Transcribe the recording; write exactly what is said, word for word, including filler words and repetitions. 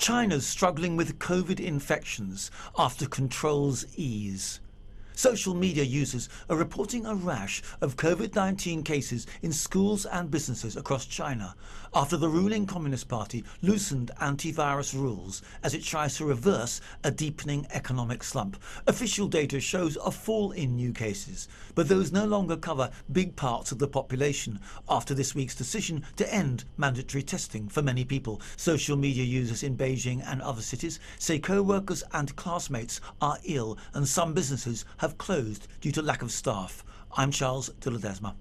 China's struggling with COVID infections after controls ease. Social media users are reporting a rash of COVID nineteen cases in schools and businesses across China after the ruling Communist Party loosened antivirus rules as it tries to reverse a deepening economic slump. Official data shows a fall in new cases, but those no longer cover big parts of the population after this week's decision to end mandatory testing for many people. Social media users in Beijing and other cities say co-workers and classmates are ill and some businesses have closed due to lack of staff. I'm Charles de Ledesma.